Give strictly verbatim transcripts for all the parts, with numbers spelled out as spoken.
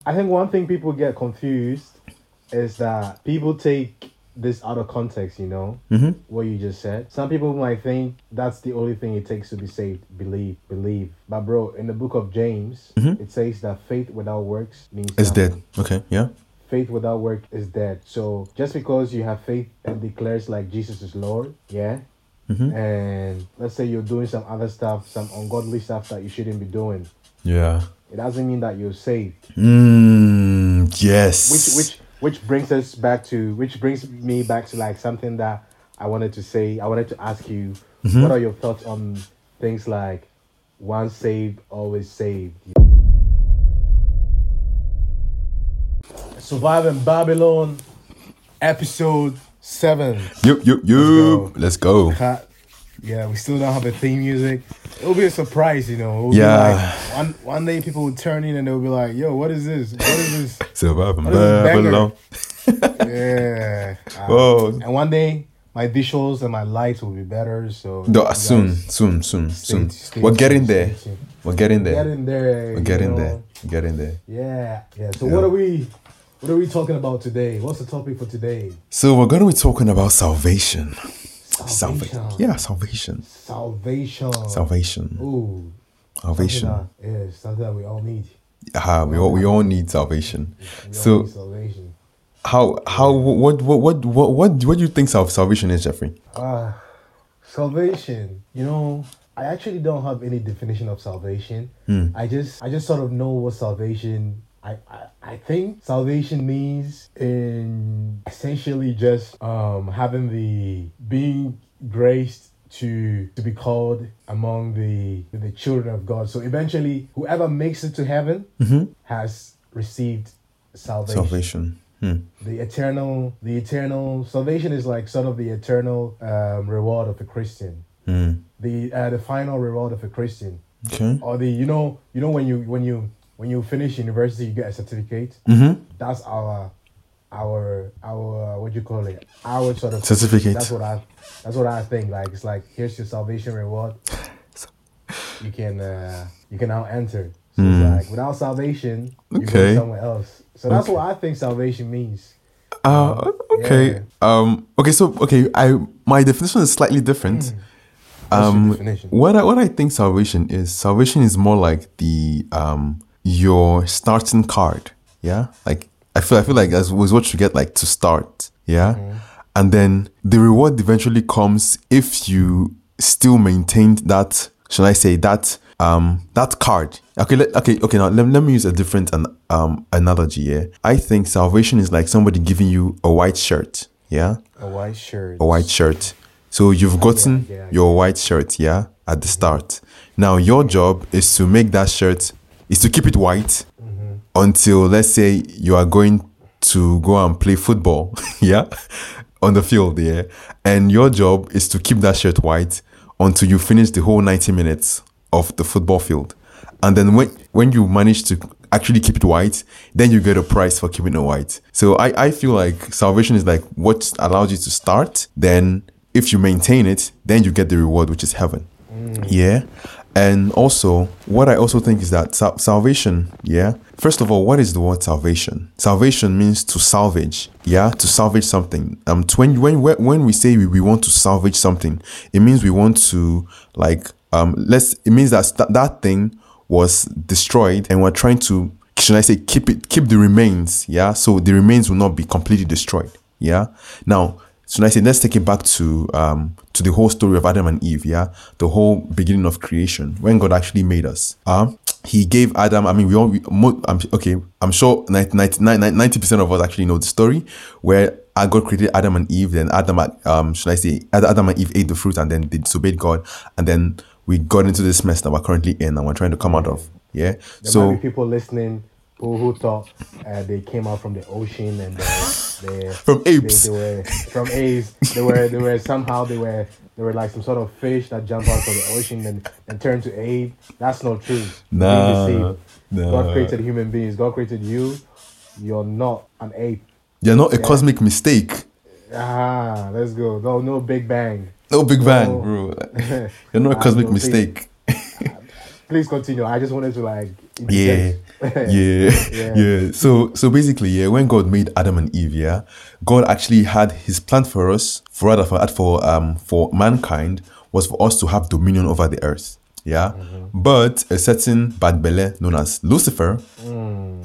I think one thing people get confused is that people take this out of context, you know, Mm-hmm. what you just said. Some people might think that's the only thing it takes to be saved. Believe, believe. But bro, in the book of James, Mm-hmm. it says that faith without works means It's nothing. dead. Okay, yeah. Faith without work is dead. So just because you have faith and declares like Jesus is Lord, yeah, Mm-hmm. and let's say you're doing some other stuff, some ungodly stuff that you shouldn't be doing, Yeah. it doesn't mean that you're saved. Mm, yes. Which which which brings us back to which brings me back to like something that I wanted to say. I wanted to ask you, Mhm. what are your thoughts on things like once saved, always saved? Surviving Babylon, episode seven. Yup, yup, yup. Let's go. Cut. Yeah, we still don't have a theme music. It'll be a surprise, you know. It'll Yeah. Be like one one day people will turn in and they'll be like, "Yo, what is this? What is this?" Surviving What is this banger? Babylon. Yeah. Um, Whoa. And one day my visuals and my lights will be better. So No, you guys soon, soon, soon, stay- soon. stay We're tuned, getting stay there. tuned. We're getting there. Get in there. We're you getting know. there. We're getting there. Yeah, yeah. So Yeah. what are we? What are we talking about today? What's the topic for today? So we're going to be talking about salvation. Salvation. Salvation. Yeah, salvation. Salvation. Salvation. Ooh. Salvation. Something that, yeah, something that we all need. Ah, we all we all need salvation. We all So need salvation. how how what what what what what what do you think sal- salvation is, Jeffrey? Uh, salvation. You know, I actually don't have any definition of salvation. Hmm. I just I just sort of know what salvation. I, I, I think salvation means in essentially just um having the being graced to to be called among the the children of God. So eventually whoever makes it to heaven Mm-hmm. has received salvation. Salvation. Hmm. The eternal the eternal salvation is like sort of the eternal um, reward of a Christian. Hmm. The uh, the final reward of a Christian. Okay. Or the you know you know when you when you when you finish university you get a certificate. Mm-hmm. That's our our our what do you call it? Our sort of Certificate. That's what I that's what I think. Like it's like here's your salvation reward. You can uh, you can now enter. So Mm. it's like without salvation, you Okay. go somewhere else. So that's Okay. what I think salvation means. Uh, okay. Yeah. Um. Okay. So okay. I my definition is slightly different. Mm. What's your Um. definition? What I what I think salvation is. Salvation is more like the um your starting card. Yeah. Like I feel I feel like that was what you get like to start. Yeah. Mm-hmm. And then the reward eventually comes if you still maintained that. Should I say that um that card? Okay. Let, okay. Okay. Now let, let me use a different an, um analogy. Yeah. I think salvation is like somebody giving you a white shirt. Yeah. A white shirt. A white shirt. So you've gotten yeah, yeah. your white shirt, yeah, at the start. Now your job is to make that shirt, is to keep it white Mm-hmm. until, let's say, you are going to go and play football, yeah, on the field, yeah. And your job is to keep that shirt white until you finish the whole ninety minutes of the football field. And then when when you manage to actually keep it white, then you get a prize for keeping it white. So I, I feel like salvation is like what allows you to start. Then if you maintain it, then you get the reward, which is heaven. Yeah. And also, what I also think is that sal- salvation, yeah. First of all, what is the word salvation? Salvation means to salvage, yeah, to salvage something. Um, to when when when we say we, we want to salvage something, it means we want to like um let's. It means that st- that thing was destroyed, and we're trying to, should I say, keep it, keep the remains, yeah. So the remains will not be completely destroyed, yeah. Now, so I say, let's take it back to um to the whole story of Adam and Eve, yeah, the whole beginning of creation when God actually made us. Um, He gave Adam. I mean, we all. We, mo- I'm, okay, I'm sure ninety percent of us actually know the story where God created Adam and Eve. Then Adam, um, should I say, Adam and Eve ate the fruit and then they disobeyed God, and then we got into this mess that we're currently in and we're trying to come out of. Yeah. There so might be people listening who, who thought uh, they came out from the ocean and they, they from they, apes. they were from apes. They were they were somehow they were they were like some sort of fish that jumped out of the ocean and, and turned to ape. That's not true. Nah, Being deceived. nah. God created human beings. God created you. You're not an ape. You're not a Yeah. cosmic mistake. Ah, let's go. No, no Big Bang. No Big Bang, No. bro. You're not a Ah, cosmic no, please. mistake. please continue. I just wanted to like. Yeah. yeah, yeah, yeah. So, so basically, yeah, when God made Adam and Eve, yeah, God actually had His plan for us, for rather for for um for mankind, was for us to have dominion over the earth. Yeah, mm-hmm. But a certain bad belly known as Lucifer, mm.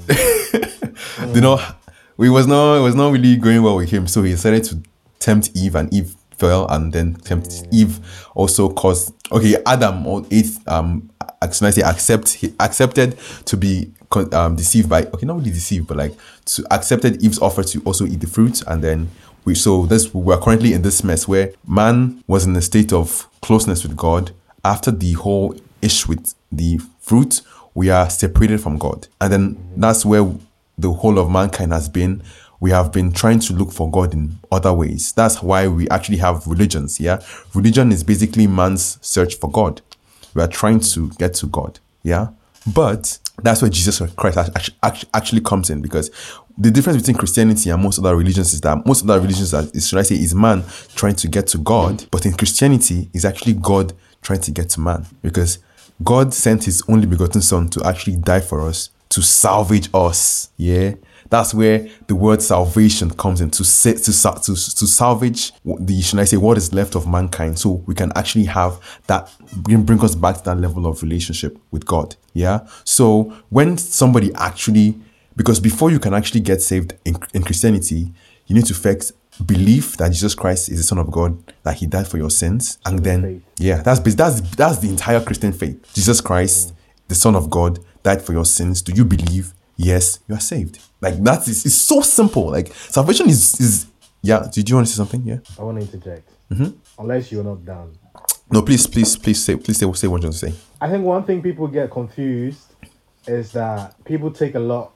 mm. you know, we was not it was not really going well with him, so he decided to tempt Eve, and Eve fell, and then tempt mm. Eve also caused okay Adam or eighth um actually I say accept he accepted to be um deceived by okay not really deceived but like to accepted Eve's offer to also eat the fruit, and then we so this we're currently in this mess where man was in a state of closeness with God. After the whole issue with the fruit, we are separated from God, and then mm-hmm. that's where the whole of mankind has been. We have been trying to look for God in other ways. That's why we actually have religions. Yeah, religion is basically man's search for God. We are trying to get to God. Yeah, but that's where Jesus Christ actually, actually comes in, because the difference between Christianity and most other religions is that most other religions, are, is, should I say, is man trying to get to God, but in Christianity, is actually God trying to get to man, because God sent His only begotten Son to actually die for us, to salvage us. Yeah. That's where the word salvation comes in, to say, to, to, to salvage the, should I say, what is left of mankind, so we can actually have that, bring, bring us back to that level of relationship with God. Yeah. So when somebody actually, because before you can actually get saved in, in Christianity, you need to first believe that Jesus Christ is the Son of God, that He died for your sins, and then faith. yeah, that's that's that's the entire Christian faith. Jesus Christ, mm. the Son of God, died for your sins. Do you believe? Yes, you are saved. Like that is it's so simple. Like salvation is is yeah. Did you want to say something? Yeah. I want to interject. Mm-hmm. Unless you're not down. No, please, please, please say, please say, say what you want to say. I think one thing people get confused is that people take a lot.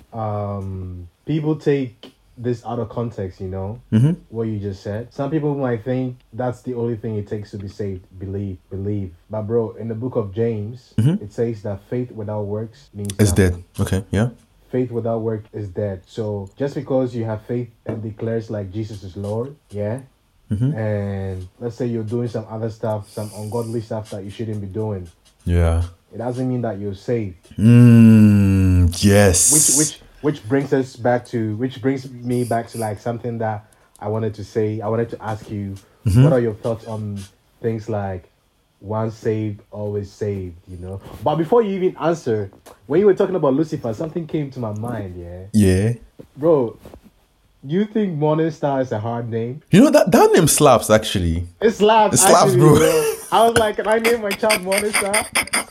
Um, people take this out of context. You know mm-hmm. what you just said. Some people might think that's the only thing it takes to be saved. Believe, believe. But bro, in the book of James, mm-hmm. it says that faith without works means it's nothing. dead. Okay, yeah. Faith without work is dead. So just because you have faith and declares like Jesus is Lord, yeah, mm-hmm. and let's say you're doing some other stuff, some ungodly stuff that you shouldn't be doing, yeah, it doesn't mean that you're saved. Mm, yes. Which which which brings us back to which brings me back to like something that I wanted to say. I wanted to ask you, mm-hmm. what are your thoughts on things like once saved, always saved, you know? But before you even answer, when you were talking about Lucifer, something came to my mind, yeah? Yeah. Bro, you think Morning Star is a hard name? You know, that, that name slaps, actually. It slaps, It slaps, actually, bro. bro. I was like, can I name my child Morning Star?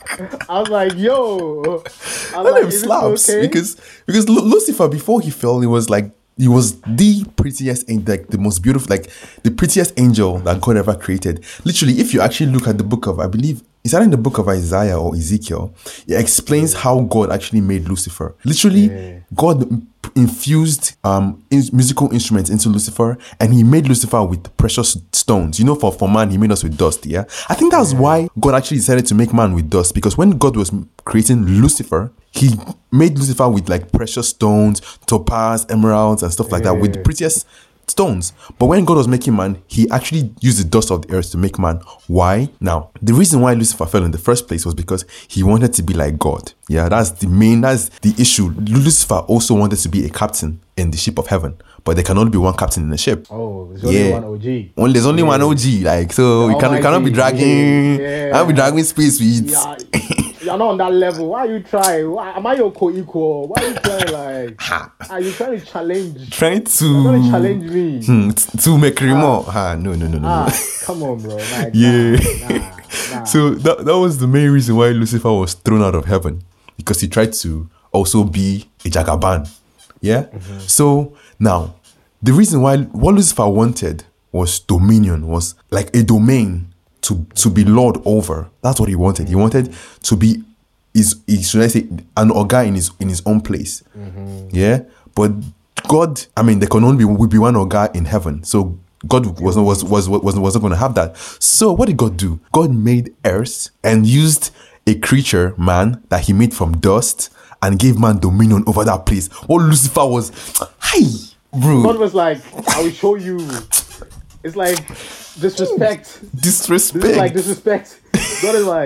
I was like, yo. I was That like, name is slaps. this okay? Because, because Lu- Lucifer, before he fell, he was like, he was the prettiest, an- like the most beautiful, like the prettiest angel that God ever created. Literally, if you actually look at the book of, I believe, is that in the book of Isaiah or Ezekiel? It explains how God actually made Lucifer. Literally, Yeah. God infused um in- musical instruments into Lucifer, and He made Lucifer with precious stones. You know, for, for man, He made us with dust. Yeah, I think that's why God actually decided to make man with dust, because when God was creating Lucifer, He made Lucifer with like precious stones, topaz, emeralds, and stuff like that, with the prettiest stones. But when God was making man, He actually used the dust of the earth to make man. Why? Now, the reason why Lucifer fell in the first place was because he wanted to be like God. Yeah, that's the main, that's the issue. Lucifer also wanted to be a captain in the ship of heaven, but there can only be one captain in the ship. Oh, there's only Yeah. one O G. Only there's only Yeah. one O G, like so The you can you cannot be Almighty, dragging, yeah. cannot be dragging space with. Yeah, you're not on that level. Why are you trying? Why, am I your co-equal? Why are you trying like... Are you trying to challenge? Trying You're trying to to challenge me. hmm, t- to make remote. Ah, no, no, no, no, no. Ah, come on, bro. Like, Yeah. Nah, nah, nah. So that that was the main reason why Lucifer was thrown out of heaven, because he tried to also be a Jagaban. Yeah. Mm-hmm. So now, the reason why what Lucifer wanted was dominion, was like a domain to to be lord over. That's what he wanted. He wanted to be is should I say an Oga in his in his own place. Mm-hmm. Yeah. But God, I mean, there can only be, will be one Oga in heaven. So God was not was was was wasn't going to have that. So what did God do? God made earth and used a creature, man, that He made from dust, and gave man dominion over that place. What Lucifer was, hi, bro. God was like, I will show you. It's like disrespect. Disrespect. This is like disrespect. God is like,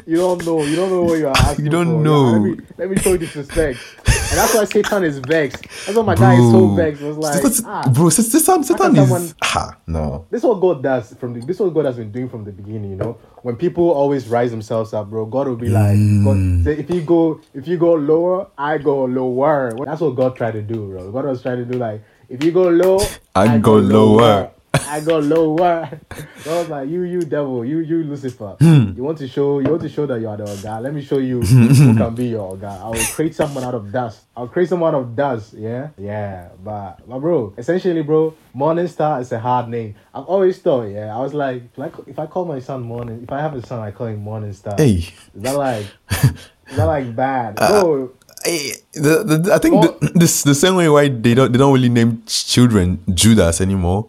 You don't know. You don't know what you're asking You don't for. know. Yeah, let me let me show you disrespect. And that's why Satan is vexed. That's why my guy is so vexed. Was like, Satan, ah, bro, Satan, Satan can is someone- ah no. this is what God does from the. This is what God has been doing from the beginning. You know, when people always rise themselves up, bro, God will be like, God, say, if you go, if you go lower, I go lower. That's what God tried to do, bro. God was trying to do like, if you go low, I go lower. I go lower. So I was like, you, you devil, you, you Lucifer. Hmm. You want to show, you want to show that you are the God. Let me show you who can be your God. I will create someone out of dust. I'll create someone out of dust. Yeah, yeah. But, but bro, essentially, bro, Morning Star is a hard name. I've always thought, yeah. I was like, like if I call my son Morning, if I have a son, I call him Morning Star. Hey. Is that like, is that like bad, bro? I, the, the, I think Well- the, this the same way why they don't they don't really name ch- children Judas anymore.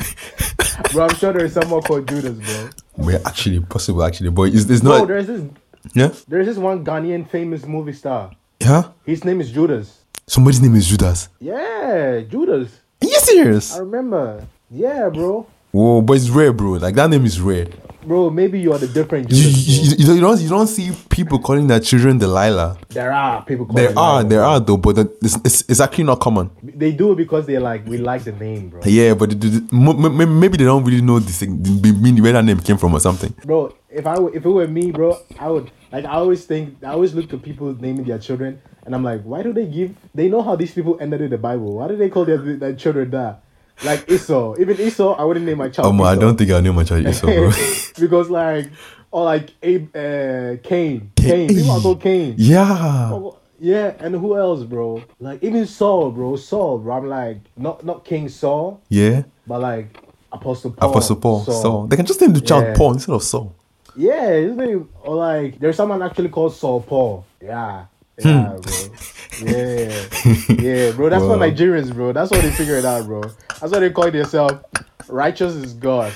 Bro, I'm sure there is someone called Judas, bro. Well, actually, possible actually, but it's, it's Bro, not. there's this, Yeah, there's this one Ghanaian famous movie star. yeah. His name is Judas. Somebody's name is Judas. Yeah, Judas. Are you serious? I remember. Yeah, bro. Whoa, but it's rare, bro. Like that name is rare. Bro, maybe you are the different You, Judas. you, bro. you, you don't you don't see people calling their children Delilah. There are people calling There it are that, there bro. are though, but the- it's, it's it's actually not common. They do it because they're like, we like the name, bro. Yeah, but they, they- mo- mo- maybe they don't really know the thing, the meaning where that name came from or something. Bro, if I w- if it were me, bro, I would like I always think I always look to people naming their children, and I'm like, why do they give? They know how these people ended in the Bible. Why do they call their their children that? Like Esau, even Esau, I wouldn't name my child. Oh man, I Esau. don't think I'll name my child Esau, bro. Because like, or like Abe, uh, Cain, Cain. People are called Cain. Yeah. Oh, yeah, and who else, bro? Like even Saul, bro. Saul, bro. I'm like, not not King Saul, Yeah. but like Apostle Paul. Apostle Paul. Saul. They can just name the child Yeah. Paul instead of Saul. Yeah, his name. Or like, there's someone actually called Saul Paul. Yeah. Yeah, bro. Yeah. Yeah, bro. That's Wow. what Nigerians, bro. That's what they figure it out, bro. That's what they call themselves. Righteous is God.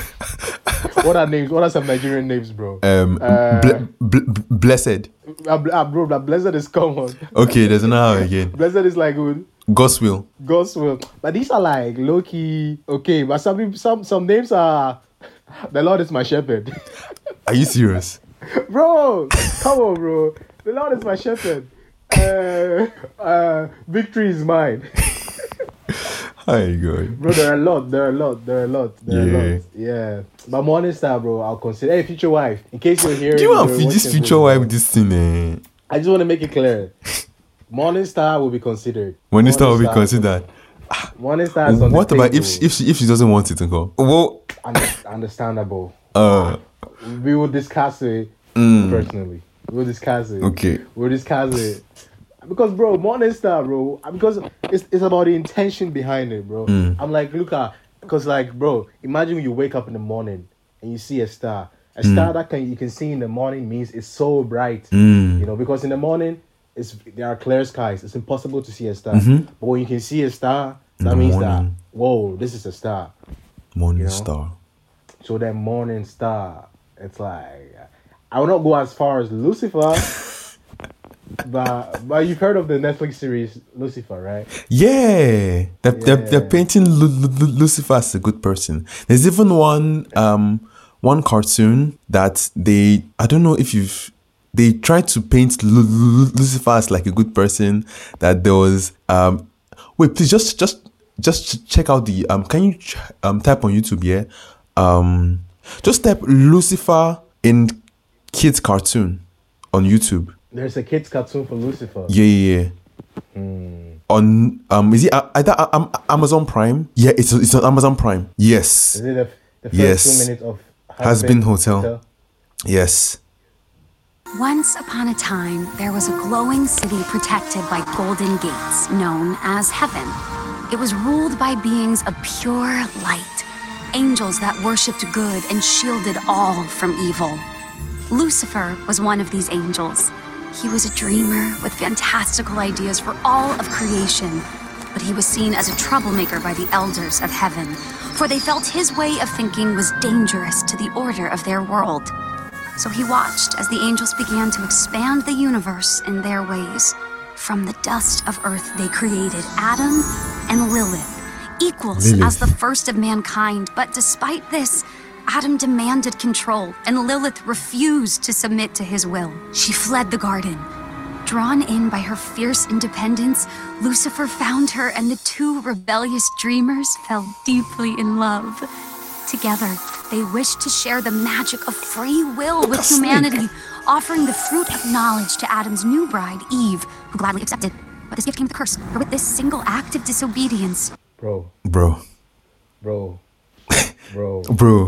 What are names? What are some Nigerian names, bro? Um, Uh, ble- ble- blessed. Ah, bl- ah, bro, that blessed is common. Okay, there's another again. Blessed is like good. God's will. God's will. But these are like low key. Okay, but some peop- some some names are. The Lord is my shepherd. Are you serious? Bro, come on, bro. The Lord is my shepherd. Uh, uh, victory is mine. Hi, God. Bro, there are a lot. There are a lot. There are a lot. There are Yeah. a lot. Yeah. But Morning Star, bro, I'll consider. Hey, future wife. In case you're hearing. Do you want you're to feed this watching future wife this thing? Eh? I just want to make it clear. Morning Star will be considered. When this time will be Morning considered. Morning Star is on What the about table. if she, if she if she doesn't want it to go? Well, Under- understandable. uh, We will discuss it personally. We'll discuss it. okay. We'll discuss it. Because, bro, Morning Star, bro. Because it's it's about the intention behind it, bro. I'm like, look at, because like, bro, imagine you wake up in the morning and you see a star. A star that can you can see in the morning means it's so bright, Mm. you know. Because in the morning, it's there are clear skies. It's impossible to see a star. But when you can see a star, that the means morning. that whoa, this is a star. Morning You know? star. So that Morning Star, it's like I will not go as far as Lucifer, but but you've heard of the Netflix series Lucifer, right? Yeah, they're, They're, they're Yeah. painting Lu- Lu- Lu- Lucifer as a good person. There's even one um one cartoon that they I don't know if you've they tried to paint Lu- Lu- Lucifer as like a good person. That there was um wait please just just just ch- check out the um can you ch- um type on YouTube yeah um just type Lucifer in kids cartoon on YouTube. There's a kids cartoon for Lucifer. Yeah, yeah, yeah. On um, is it uh, either uh, um, Amazon Prime? Yeah, it's it's on Amazon Prime. Yes, Is it the, the first Yes. two minutes of Has Been Hotel. yes. Once upon a time, there was a glowing city protected by golden gates, known as heaven. It was ruled by beings of pure light, angels that worshipped good and shielded all from evil. Lucifer was one of these angels. He was a dreamer with fantastical ideas for all of creation, but he was seen as a troublemaker by the elders of heaven, for they felt his way of thinking was dangerous to the order of their world. So he watched as the angels began to expand the universe in their ways. From the dust of earth, they created Adam and Lilith, equals Lilith. as the first of mankind. But despite this, Adam demanded control, and Lilith refused to submit to his will. She fled the garden. Drawn in by her fierce independence, Lucifer found her, and the two rebellious dreamers fell deeply in love. Together, they wished to share the magic of free will with humanity, offering the fruit of knowledge to Adam's new bride, Eve, who gladly accepted. But this gift came with a curse, for with this single act of disobedience... Bro. Bro. Bro. Bro. Bro.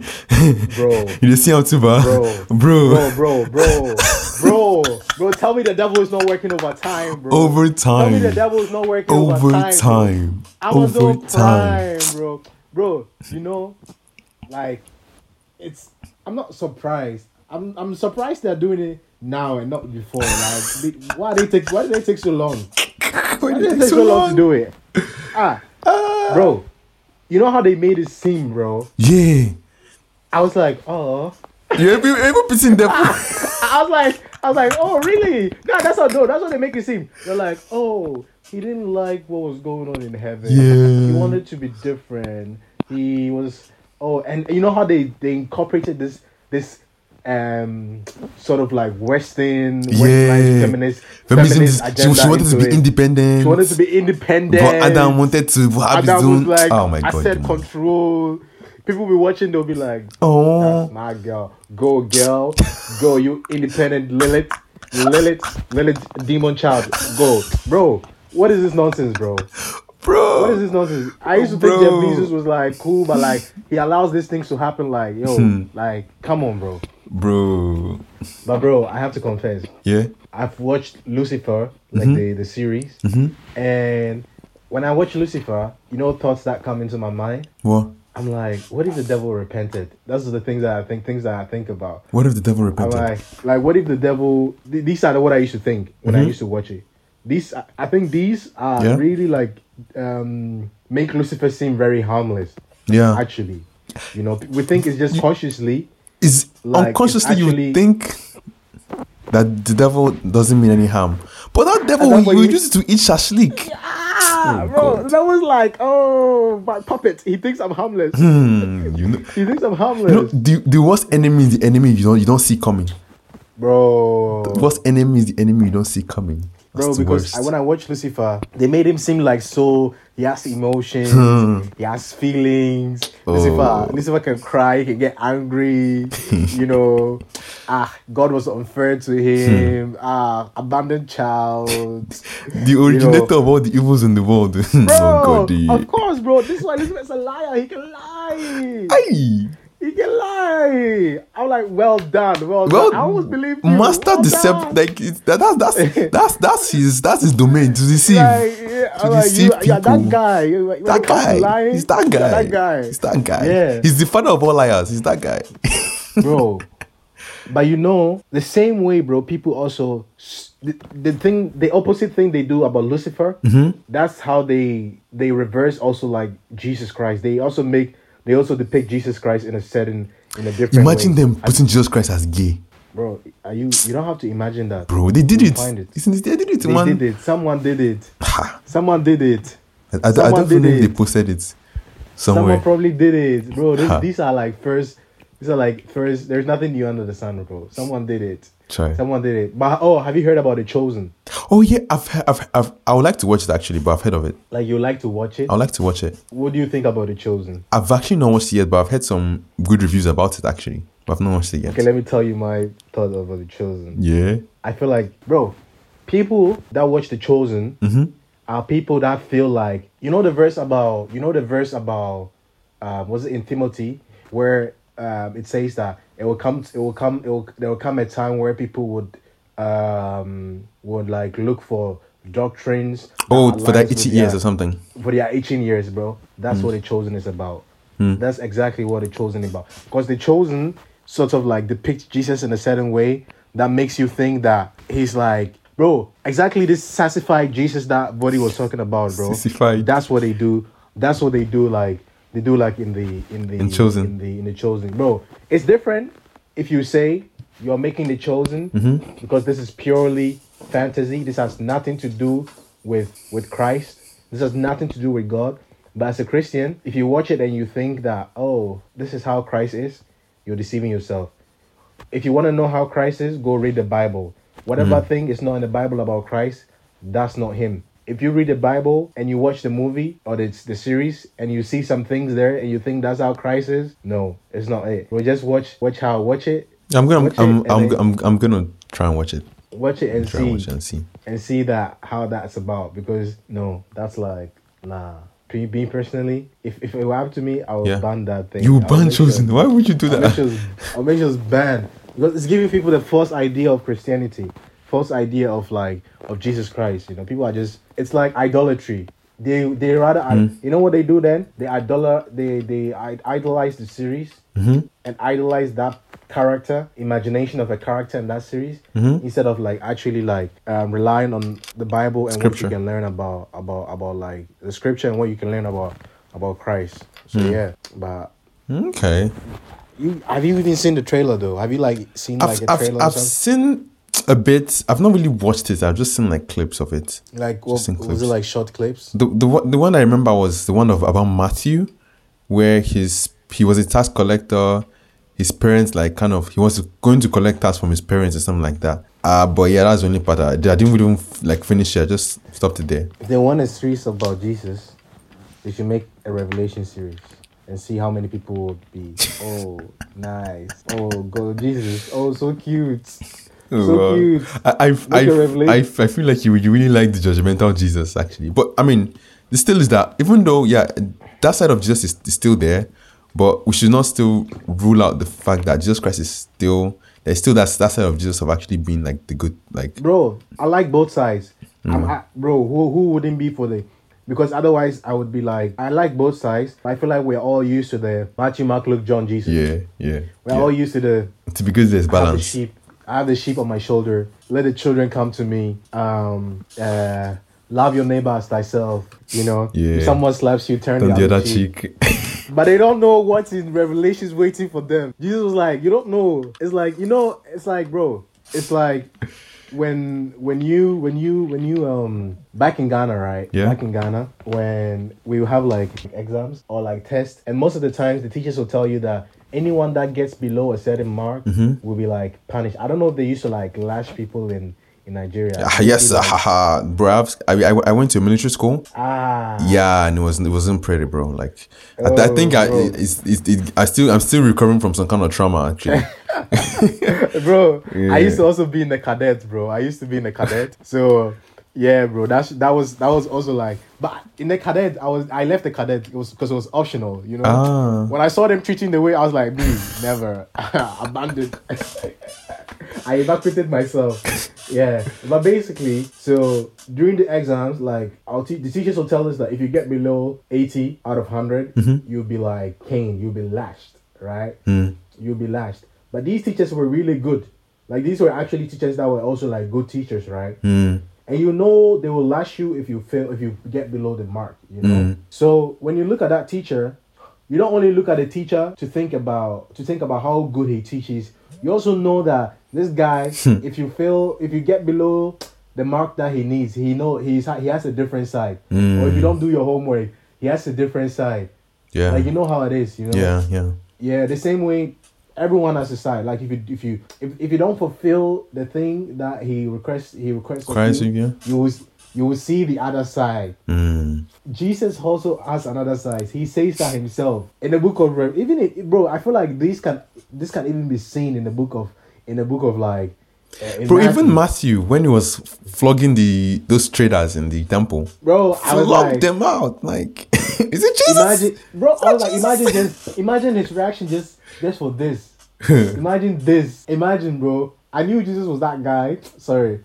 Bro. You just see how too bad? Bro. Bro. Bro, bro, bro. Bro. Bro, tell me the devil is not working over time, bro. Over time. Tell me the devil is not working over, Over time. time. I was Over on time. prime, bro. Bro, you know, like, it's, I'm not surprised. I'm I'm surprised they're doing it now and not before. Like, they, why they take why did they take so long? Why did they take so long to do it? Ah, bro, you know how they made it seem, bro? Yeah. I was like, oh. You ever, ever putting them? I was like, I was like, oh, really? No, that's how no, that's what they make it seem. They're like, oh, he didn't like what was going on in heaven. Yeah. He wanted to be different. He was, oh, and you know how they, they incorporated this this um sort of like Western, Yeah. Westernized feminist, Feminism feminist is- she, agenda she wanted to into be it. independent. She wanted to be independent. But Adam wanted to have his Adam own. was like, Oh my god. asset man. control. People be watching, they'll be like, Oh. that's my girl. Go, girl. Go, you independent Lilith. Lilith. Lilith, demon child. Go. Bro, what is this nonsense, bro? Bro. What is this nonsense? I used to Bro. think Jeff Bezos was like cool, but like he allows these things to happen. Like, yo, Hmm. like, come on, bro. Bro. But bro, I have to confess, Yeah. I've watched Lucifer, like the, the series, and when I watch Lucifer, you know, thoughts that come into my mind. What? I'm like, what if the devil repented? Those are the things that I think, things that I think about. What if the devil I'm repented? like, like, what if the devil? th- These are what I used to think when I used to watch it. These, I- I think, these are Yeah. really like um, make Lucifer seem very harmless. Yeah. Actually, you know, we think it's just consciously. Is like, unconsciously it's actually- you think that the devil doesn't mean any harm, but that devil that's will, what will you- use it to eat shashlik. Ah, Oh, bro, God. that was like, oh, my puppet. He thinks I'm harmless. Hmm, you know, He thinks I'm harmless, you know the, the worst enemy is the enemy you don't you don't see coming. bro. The worst enemy is the enemy you don't see coming. That's Bro, the because worst. I, when I watched Lucifer, they made him seem like so. He has emotions, he has feelings. Oh. Lucifer, Lucifer can cry, he can get angry. You know, ah, God was unfair to him. Ah, abandoned child. the originator of all the evils in the world. Bro, oh God, the- of course, bro. This is why Lucifer's a liar. He can lie. Aye. He can lie. I'm like, well done, well, Well, done. I almost believed you. master well deception. done. Like it's, that, that's that's that's that's his that's his domain to deceive. Like, yeah, to I'm like, deceive you, you're people. that guy. You- when That it comes to guy. lying, He's that you're guy. That guy. He's that guy. Yeah. He's the father of all liars. He's that guy. Bro. But you know, the same way, bro, people also s- the, the thing, the opposite thing they do about Lucifer. Mm-hmm. That's how they they reverse also like Jesus Christ. They also make they also depict Jesus Christ in a certain in a different Imagine way. them putting Jesus Christ as gay. Bro, are you you don't have to imagine that. Bro, they did You'll it. Find it. Isn't it? They did it, They man. did it. Someone did it. Ha. Someone did it. I, I, I Someone don't know did if they it. posted it Someone somewhere. probably did it, bro. This, Ha. these are like first. These are like first. There's nothing new under the sun, bro. Someone did it. Try. Someone did it. But oh, have you heard about The Chosen? Oh yeah, I've, he- I've, I've, I would like to watch it actually, but I've heard of it. Like you like to watch it? I would like to watch it. What do you think about The Chosen? I've actually not watched it yet, but I've heard some good reviews about it actually. But I've not watched it yet. Okay, let me tell you my thoughts about The Chosen. Yeah. I feel like, bro, people that watch The Chosen Mm-hmm. are people that feel like, you know the verse about, you know the verse about, uh, was it in Timothy, where um, it says that it will come, it will come, it will, there will come a time where people would, um, would like look for doctrines. that Oh, for that aligns with itchy ears their- or something. for their eighteen years, bro. That's Hmm. what The Chosen is about. That's exactly what The Chosen is about. Because The Chosen sort of like depicts Jesus in a certain way that makes you think that he's like, bro, exactly this sassified Jesus that Buddy was talking about, bro. Sassified. That's what they do. That's what they do. Like they do, like in the in the In Chosen. in the in the Chosen, bro. It's different if you say you're making The Chosen Mm-hmm. because this is purely fantasy. This has nothing to do with with Christ. This has nothing to do with God. But as a Christian, if you watch it and you think that, oh, this is how Christ is, you're deceiving yourself. If you want to know how Christ is, go read the Bible. Whatever mm. thing is not in the Bible about Christ, that's not him. If you read the Bible and you watch the movie or the, the series and you see some things there and you think that's how Christ is, no, it's not it. We'll just watch watch how watch it. I'm gonna watch I'm it I'm, then, I'm I'm gonna try and watch it. Watch it and try see and, watch it and see and see that how that's about, because no, that's like nah. Me being personally, if, if it were up to me, I would yeah. ban that thing. You ban Chosen? Sure, why would you do I'll that? Make sure I'll make sure it's banned, because it's giving people the false idea of Christianity, false idea of like of Jesus Christ. You know, people are just, it's like idolatry. They they rather mm. you know what they do then? They idol they they idolize the series mm-hmm. and idolize that character, imagination of a character in that series, mm-hmm. instead of like actually like um, relying on the Bible and scripture. What you can learn about about about like the scripture and what you can learn about about Christ. So mm. yeah, but okay. You have you even seen the trailer though? Have you like seen like I've, a trailer? I've, I've seen a bit. I've not really watched it. I've just seen like clips of it. Like what, was it like short clips? The the one the one I remember was the one of about Matthew, where his he was a tax collector. His parents like kind of he was going to collect tax from his parents or something like that. Uh but yeah, that's the only part I did. I didn't even like finish it. I just stopped it there. If they want a series about Jesus, they should make a Revelation series and see how many people would be. Oh, nice. Oh, go Jesus. Oh, so cute. So well, cute. I I, I, I I feel like you you really like the judgmental Jesus actually. But I mean, the still is that even though yeah, that side of Jesus is, is still there. But we should not still rule out the fact that Jesus Christ is still, there's still that, that side of Jesus of actually being like the good, like... Bro, I like both sides. Mm. I'm, I, bro, who who wouldn't be for the... Because otherwise I would be like, I like both sides. But I feel like we're all used to the Matthew, Mark, Luke, John, Jesus. Yeah, yeah. We're yeah. all used to the... To be good, there's balance. I have the sheep. I have the sheep on my shoulder. Let the children come to me. Um, uh, love your neighbor as thyself. You know? Yeah. If someone slaps you, turn the, the other other cheek. cheek. But they don't know what's in Revelations waiting for them. Jesus was like, you don't know. It's like, you know, it's like, bro, it's like when when you when you when you um back in Ghana, right? Yeah. Back in Ghana, when we have like exams or like tests, and most of the times the teachers will tell you that anyone that gets below a certain mark mm-hmm. will be like punished. I don't know if they used to like lash people in in Nigeria. Uh, yes, like, haha, bro. I, I I went to a military school. Ah. Yeah, and it was it wasn't pretty, bro. Like, oh, I, I think I it's, it's, it, I still I'm still recovering from some kind of trauma actually. Bro, yeah. I used to also be in the cadet, bro. I used to be in the cadet, so yeah, bro. That's that was that was also like, but in the cadet, I was I left the cadet. It was because it was optional, you know. Ah. When I saw them treating the way, I was like, me, never abandoned. I evacuated myself. Yeah, but basically, so during the exams, like I'll te- the teachers will tell us that if you get below eighty out of one hundred, mm-hmm. you'll be like caned, you'll be lashed, right? Mm. You'll be lashed. But these teachers were really good. Like these were actually teachers that were also like good teachers, right? Mm. And you know they will lash you if you fail, if you get below the mark, you know? Mm. So when you look at that teacher, you don't only look at the teacher to think about to think about how good he teaches. You also know that this guy, if you fail, if you get below the mark that he needs, he know he's he has a different side. Mm. Or if you don't do your homework, he has a different side. Yeah. Like you know how it is, you know? Yeah, yeah. Yeah, the same way everyone has a side. Like if you if you if, if you don't fulfill the thing that he requests he requests of you, yeah. you will you will see the other side. Mm. Jesus also has another side. He says that himself in the book of Rev. Even it, bro, I feel like this can this can even be seen in the book of in the book of like. Uh, bro, Matthew. Even Matthew, when he was flogging the those traders in the temple, bro, I was flogged like, them out. Like, is it Jesus? Imagine, bro, I was like, Jesus? imagine just imagine his reaction just just for this. Imagine this. Imagine, bro. I knew Jesus was that guy. Sorry.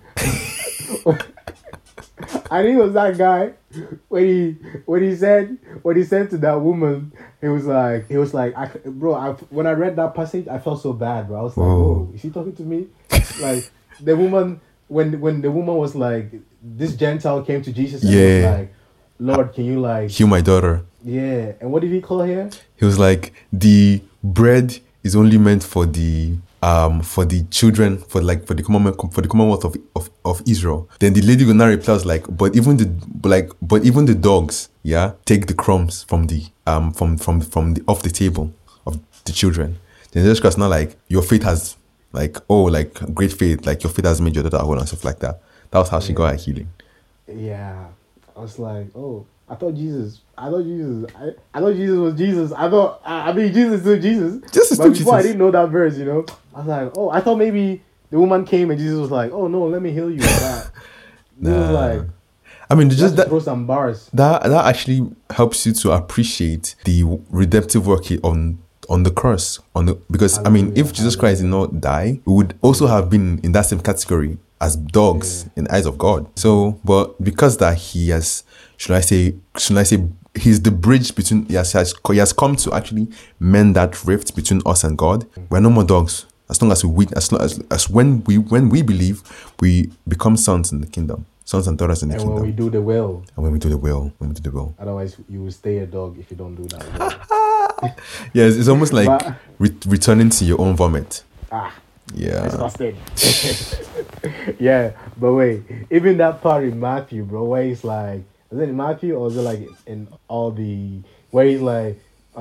I knew he was that guy when he when he said when he said to that woman, he was like he was like I, bro. I, when I read that passage, I felt so bad, bro. I was like, Whoa. oh, is he talking to me? Like the woman when when the woman was like, this Gentile came to Jesus and yeah. was like, Lord, can you like heal my daughter? Yeah. And what did he call her? He was like, the bread is only meant for the um for the children for like for the commonwealth for the commonwealth of, of of Israel. Then the lady will now reply like, but even the like but even the dogs, yeah, take the crumbs from the um from from from the off the table of the children. Then Jesus Christ now like, your faith has like oh like great faith, like your faith has made your daughter whole and stuff like that. That was how she yeah. got her healing. Yeah, I was like, oh, I thought Jesus. I thought Jesus. I, I thought Jesus was Jesus. I thought. I, I mean, Jesus is Jesus. Jesus but before Jesus. I didn't know that verse, you know. I was like, oh, I thought maybe the woman came and Jesus was like, oh no, let me heal you. Like that. Nah. He was like, I mean, just that throw some bars. That that actually helps you to appreciate the redemptive work on on the cross on the because Hallelujah. I mean, if Jesus Christ did not die, we would also have been in that same category as dogs yeah. in the eyes of God. So, but because that he has, should I say, should I say, he's the bridge between, he has, he has come to actually mend that rift between us and God. We're no more dogs. As long as we, as long as, as when we, when we believe, we become sons in the kingdom, sons and daughters in the and kingdom. And when we do the will. And when we do the will, when we do the will. Otherwise, you will stay a dog if you don't do that will. Yes, it's almost like but, re- returning to your own vomit. Ah. Yeah. Disgusting. Yeah, but wait, even that part in Matthew, bro, where he's like, is it in Matthew or is it like in all the, where he's like,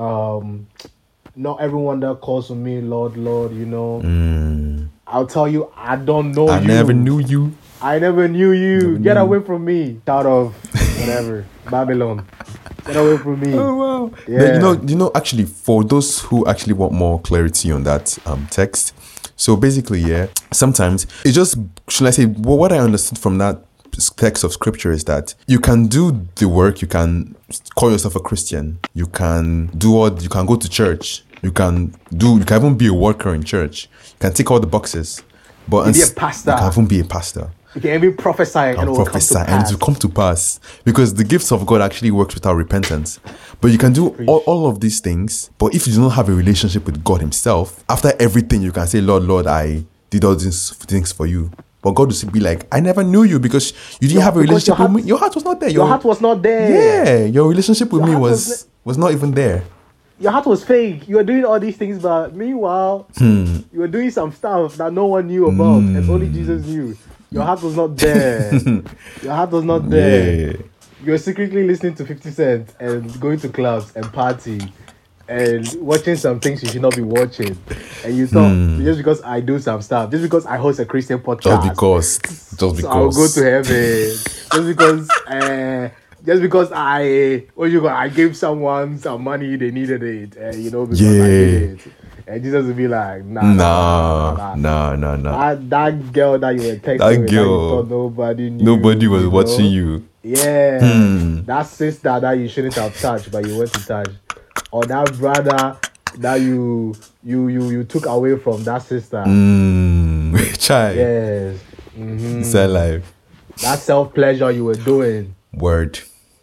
um, not everyone that calls on me, Lord, Lord, you know, mm. I'll tell you, I don't know I you. I never knew you. I never knew you. Never Get knew. away from me. Out of whatever, Babylon. Get away from me. Oh wow. Yeah. Then, you know, you know, actually, for those who actually want more clarity on that um text, so basically, yeah, sometimes it just, should I say, well, what I understood from that text of scripture is that you can do the work, you can call yourself a Christian, you can do what, you can go to church, you can do, you can even be a worker in church, you can tick all the boxes, but you can be a pastor. You can even be a pastor. You can even prophesy and, and prophesy come to and pass. to come to pass, because the gifts of God actually works without repentance. But you can do all, all of these things, but if you do not have a relationship with God himself, after everything you can say, Lord, Lord, I did all these things for you. But God will be like, I never knew you because you didn't yeah, have a relationship heart, with me. Your heart was not there. Your, your heart was not there. Yeah, your relationship with your me was, was was not even there. Your heart was fake. You were doing all these things, but meanwhile, hmm. you were doing some stuff that no one knew about, hmm. and only Jesus knew. Your heart was not there. Your heart was not there. Yeah. You were secretly listening to fifty Cent and going to clubs and party and watching some things you should not be watching. And you thought, hmm. just because I do some stuff, just because I host a Christian podcast, just because, just because, so I'll go to heaven. Just because, uh, just because I, what you got, I gave someone some money, they needed it, uh, you know, because yeah. I did it. And Jesus would be like, nah, nah, nah, nah, nah, nah. That, that girl that you were texting that with, girl, that you thought nobody knew. Nobody was you know? watching you. Yeah. Hmm. That sister that you shouldn't have touched, but you went to touch. Or that brother that you you you you took away from that sister. Mm. Child. Yes. Mm-hmm. It's that life. That self-pleasure you were doing. Word.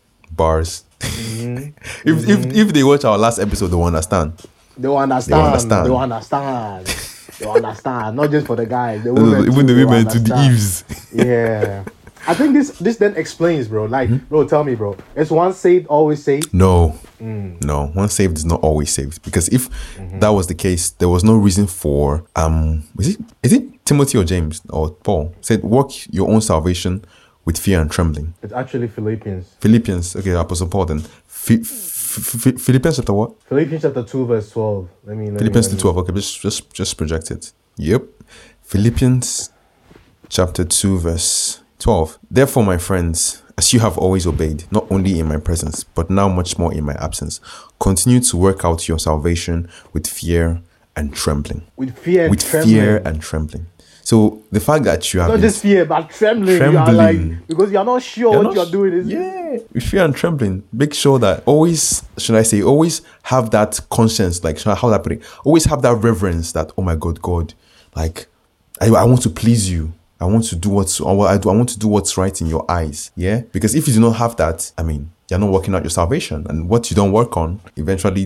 Bars. Mm-hmm. if, mm-hmm. if if they watch our last episode, they will understand. They will understand. They will understand. They will understand. They will understand. Not just for the guys. The women Even too, the women to the eaves. Yeah. I think this this then explains, bro. Like, mm-hmm. bro, tell me, bro. Is one saved, always saved? No. Mm. No. One saved is not always saved. Because if mm-hmm. that was the case, there was no reason for um is it is it Timothy or James or Paul said, work your own salvation with fear and trembling. It's actually Philippians. Philippians. Okay, Apostle Paul then. F- F- F- Philippians chapter what? Philippians chapter two verse twelve. Let me. Let Philippians me, let two twelve. Okay, just just just project it. Yep. Philippians chapter two verse twelve. Therefore, my friends, as you have always obeyed, not only in my presence, but now much more in my absence, continue to work out your salvation with fear and trembling. With fear and with trembling. fear and trembling. So the fact that you have not been just fear, but trembling. trembling. You are like, because you're not sure You're what not you're sh- doing. Is yeah, with fear and trembling. Make sure that always, should I say, always have that conscience, like how do I put it? Always have that reverence that, oh my God, God, like I, I want to please you. I want to do what's I want to do what's right in your eyes. Yeah, because if you do not have that, I mean, you're not working out your salvation, and what you don't work on, eventually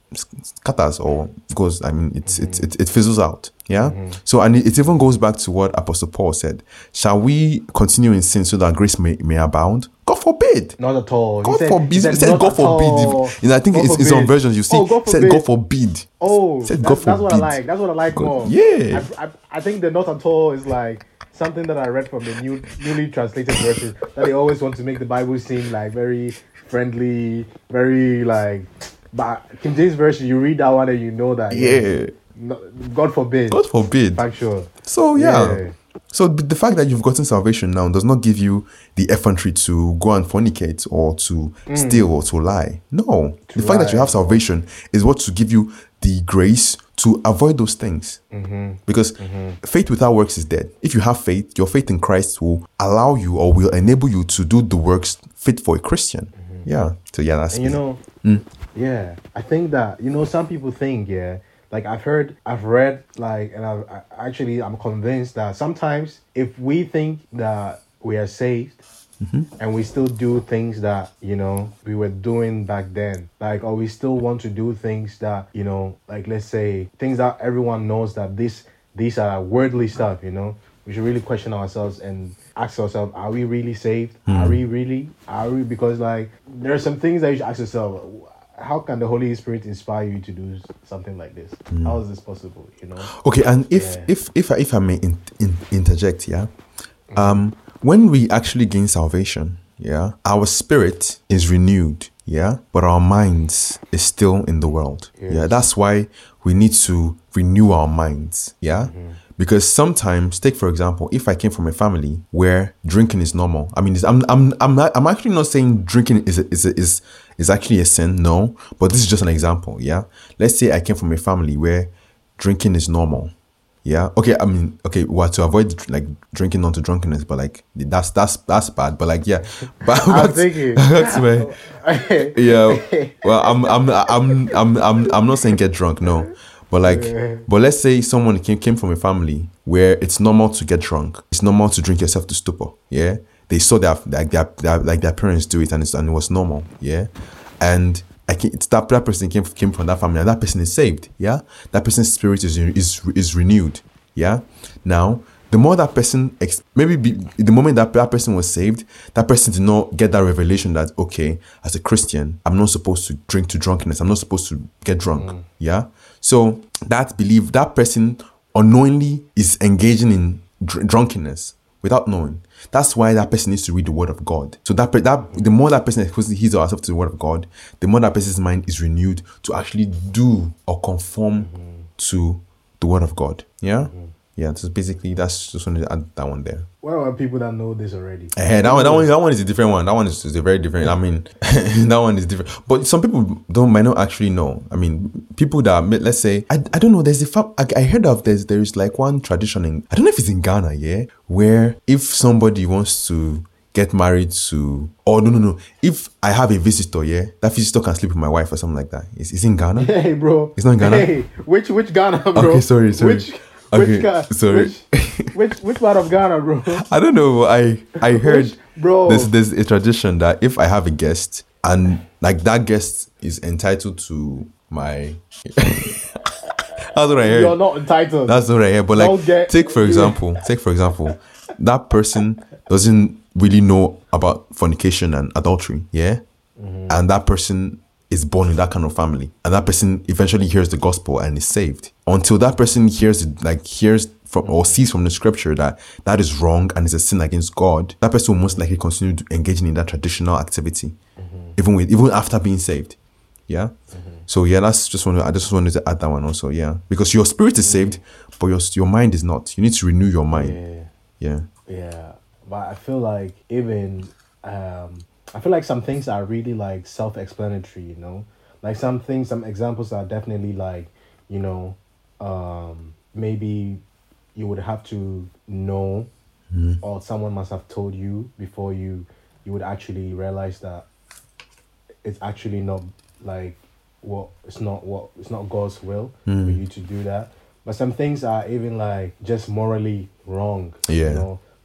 scatters or goes, I mean, it's, mm-hmm. it's, it, it fizzles out. Yeah. Mm-hmm. So, and it, it even goes back to what Apostle Paul said. Shall we continue in sin so that grace may, may abound? God forbid. Not at all. God he said, forbid. He said, he said God forbid. All. And I think it's, it's on versions you see. Oh, God said God forbid. Oh, said that, God that's forbid. what I like. That's what I like God, more. Yeah. I, I, I think the not at all is like something that I read from the new newly translated version, that they always want to make the Bible seem like very friendly, very like, but King James version, you read that one and you know that. Yeah. yeah no, God forbid. God forbid. Fact sure. So yeah. yeah. So the fact that you've gotten salvation now does not give you the effrontery to go and fornicate or to mm. steal or to lie. No. To the fact lie. that you have salvation is what to give you the grace to avoid those things. Mm-hmm. Because mm-hmm. faith without works is dead. If you have faith, your faith in Christ will allow you or will enable you to do the works fit for a Christian. Mm-hmm. Yeah. So yeah, that's and you know, mm. yeah, I think that, you know, some people think, yeah, like I've heard, I've read, like, and I've, I actually, I'm convinced that sometimes if we think that we are saved mm-hmm. and we still do things that, you know, we were doing back then, like, or we still want to do things that, you know, like, let's say things that everyone knows that this, these are worldly stuff, you know, we should really question ourselves and ask ourselves, are we really saved? Mm. Are we really? Are we? Because, like, there are some things that you should ask yourself. How can the Holy Spirit inspire you to do something like this? Mm. How is this possible? You know. Okay, and if yeah. if if if I may in, in, interject, yeah, um, when we actually gain salvation, yeah, our spirit is renewed, yeah, but our minds is still in the world. Yes. Yeah, that's why we need to renew our minds. Yeah. Mm-hmm. Because sometimes, take for example, if I came from a family where drinking is normal, I mean, I'm I'm I'm not, I'm actually not saying drinking is a, is a, is is actually a sin, no. But this is just an example, yeah. Let's say I came from a family where drinking is normal, yeah. Okay, I mean, okay, well, to avoid like drinking not to drunkenness, but like that's that's that's bad. But like, yeah, but I'm thinking that's where, yeah. Well, I'm I'm I'm I'm I'm I'm not saying get drunk, no. But like, yeah. but let's say someone came, came from a family where it's normal to get drunk. It's normal to drink yourself to stupor. Yeah. They saw their, like their, their like their parents do it and, it's, and it was normal. Yeah. And I can, it's that, that person came, came from that family and that person is saved. Yeah. That person's spirit is, is, is renewed. Yeah. Now, the more that person, ex- maybe be, the moment that that person was saved, that person did not get that revelation that, okay, as a Christian, I'm not supposed to drink to drunkenness. I'm not supposed to get drunk. Mm. Yeah. So that belief, that person unknowingly is engaging in dr- drunkenness without knowing. That's why that person needs to read the Word of God. So that that the more that person exposes his or herself to the Word of God, the more that person's mind is renewed to actually do or conform mm-hmm. to the Word of God. Yeah. Mm-hmm. Yeah, so basically that's just wanted to add that one there. What about people that know this already? Hey, that one, that one, that one is a different one. That one is, is a very different. I mean, that one is different. But some people don't might not actually know. I mean, people that let's say I, I don't know. There's a fam- I, I heard of there's there is like one tradition in I don't know if it's in Ghana, yeah, where if somebody wants to get married to or no no no if I have a visitor, yeah, that visitor can sleep with my wife or something like that. Is is in Ghana? Hey, bro. It's not in Ghana. Hey, which which Ghana, bro? Okay, sorry, sorry. Which, Okay, which, Ga- sorry. Which, which which part of Ghana, bro? I don't know. I I heard which, bro. There's there's a tradition that if I have a guest and like that guest is entitled to my. That's what I heard. You're not entitled. That's what I heard. But like, Don't get, take for example, take for example, that person doesn't really know about fornication and adultery, yeah, mm-hmm. and that person is born in that kind of family, and that person eventually hears the gospel and is saved. Until that person hears it, like hears from or sees from the scripture that that is wrong and is a sin against God, that person will most likely continue engaging in that traditional activity, mm-hmm. even with even after being saved. Yeah. Mm-hmm. So yeah, that's just one. I just wanted to add that one also. Yeah, because your spirit is saved, but your your mind is not. You need to renew your mind. Yeah. Yeah. Yeah, but I feel like even. Um, I feel like some things are really like self-explanatory, you know, like some things, some examples are definitely like, you know, um, maybe you would have to know mm. or someone must have told you before you, you would actually realize that it's actually not like what it's not what it's not God's will mm. for you to do that. But some things are even like just morally wrong, yeah. you know,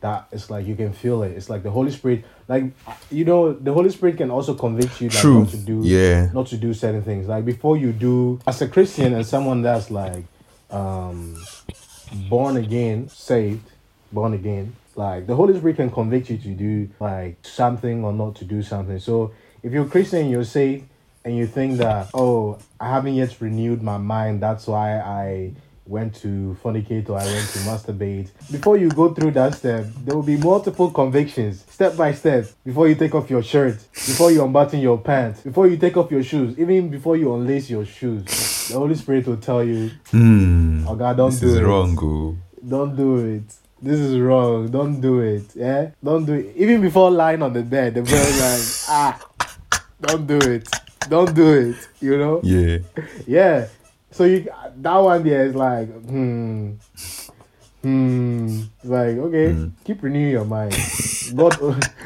that it's like you can feel it. It's like the Holy Spirit, like you know, the Holy Spirit can also convict you like, True. not to do, Yeah. not to do certain things. Like before you do, as a Christian and someone that's like um, born again, saved, born again, like the Holy Spirit can convict you to do like something or not to do something. So if you're a Christian and you're saved and you think that, oh, I haven't yet renewed my mind, that's why I went to fornicate or I went to masturbate. Before you go through that step, there will be multiple convictions, step by step, before you take off your shirt, before you unbutton your pants, before you take off your shoes, even before you unlace your shoes. The Holy Spirit will tell you, Hmm. oh God, don't this do is it. wrong, go. Don't do it. This is wrong. Don't do it. Yeah? Don't do it. Even before lying on the bed, the bed like, ah, don't do it. Don't do it. You know? Yeah. Yeah. So you that one there is like, hmm, hmm. It's like, okay, Mm. keep renewing your mind. God,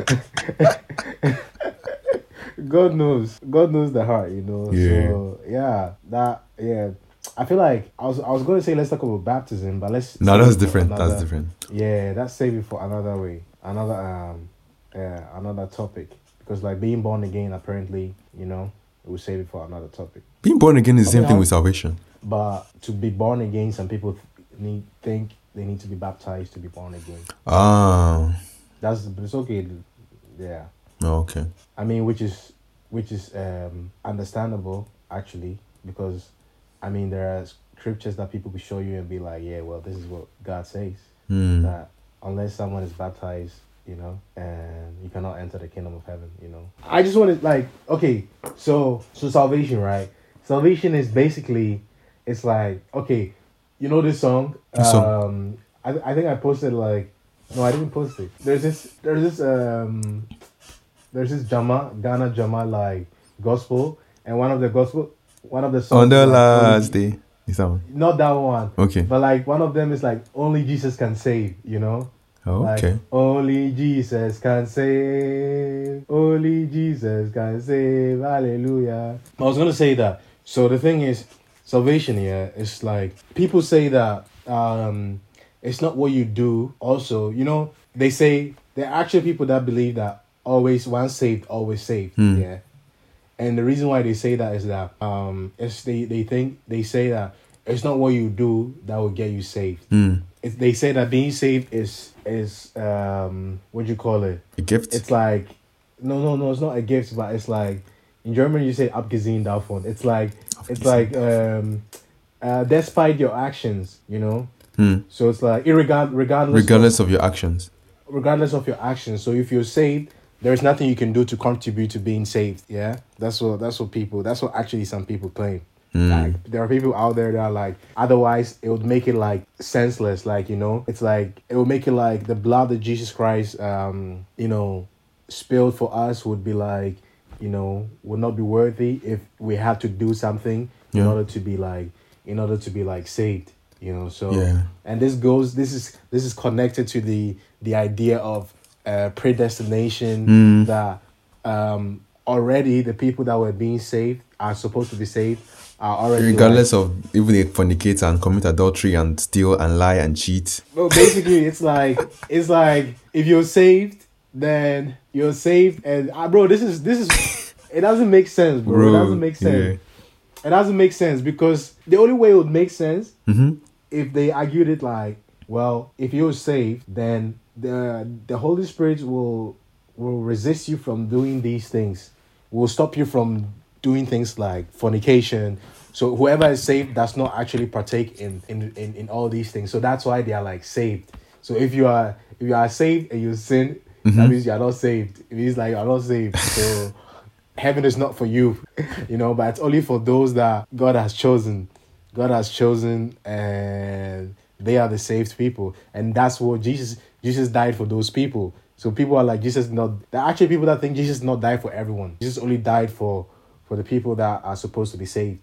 God knows. God knows the heart, you know. Yeah. So yeah, that yeah. I feel like I was I was going to say let's talk about baptism, but let's. No, save that's it for different. another- That's different. Yeah, that's save it for another way, another um, yeah, another topic. Because like being born again, apparently, you know, we'll save it for another topic. Being born again is the same Okay, thing I'll- with salvation. But to be born again, some people th- need think they need to be baptized to be born again. Ah. That's but it's okay. Yeah, Oh, okay. I mean, which is which is um understandable actually, because I mean there are scriptures that people could show you and be like, yeah, well, this is what God says, Hmm. that unless someone is baptized, you know, and you cannot enter the kingdom of heaven, you know. I just wanted like okay, so so salvation, right? Salvation is basically. It's like, okay, you know this song? This song. Um, I, I think I posted like, no, I didn't post it. There's this, there's this, um, there's this Jama, Ghana Jama like gospel, and one of the gospel, one of the songs. On the is like, last only- day. Is that one? Not that one. Okay. But like one of them is like, only Jesus can save, you know? Oh, Like, okay. only Jesus can save. Only Jesus can save. Hallelujah. I was gonna say that. So the thing is, salvation here is like people say that um, it's not what you do. Also, you know, they say there are actually people that believe that always once saved, always saved. Hmm. Yeah. And the reason why they say that is that um, it's they they think they say that it's not what you do that will get you saved. Hmm. It's, they say that being saved is is um what do you call it? A gift? It's like no no no it's not a gift, but it's like in German you say abgesehen davon. It's like it's like um uh despite your actions, you know. Hmm. So it's like irregard regardless Regardless of your actions. of, regardless of your actions. So if you're saved, there's nothing you can do to contribute to being saved. Yeah, that's what that's what people that's what actually some people claim. Hmm. Like there are people out there that are like otherwise it would make it like senseless, like, you know, it's like it would make it like the blood that Jesus Christ um you know spilled for us would be like, you know, would not be worthy if we had to do something in Yeah. order to be like in order to be like saved, you know. So Yeah. and this goes this is this is connected to the the idea of uh predestination, Mm. that um already the people that were being saved are supposed to be saved are already Regardless like, of even they fornicate and commit adultery and steal and lie and cheat. well, basically it's like it's like if you're saved, then you're saved, and uh, bro, this is this is it doesn't make sense, bro. Bro, It doesn't make sense. yeah. It doesn't make sense because the only way it would make sense Mm-hmm. if they argued it like, well, if you're saved, then the the Holy Spirit will will resist you from doing these things, will stop you from doing things like fornication. So whoever is saved does not actually partake in in, in, in all these things. So that's why they are like saved. So if you are if you are saved and you sin, that means you are not saved. It means like you are not saved. So heaven is not for you, you know, but it's only for those that God has chosen. God has chosen, and they are the saved people, and that's what Jesus Jesus died for those people. So people are like, Jesus not. There are actually people that think Jesus not died for everyone. Jesus only died for for the people that are supposed to be saved.